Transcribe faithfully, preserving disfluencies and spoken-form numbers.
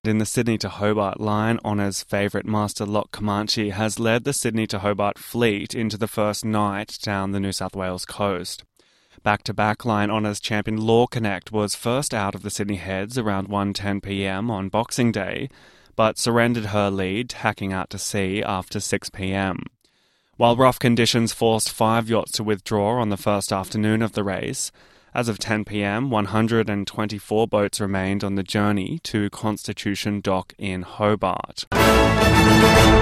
In the Sydney to Hobart line, Honour's favourite master Loch Comanche has led the Sydney to Hobart fleet into the first night down the New South Wales coast. Back-to-back line Honour's champion Law Connect was first out of the Sydney Heads around one ten p m on Boxing Day, but surrendered her lead, tacking out to sea after six p m. While rough conditions forced five yachts to withdraw on the first afternoon of the race, as of ten p m, one hundred twenty-four boats remained on the journey to Constitution Dock in Hobart.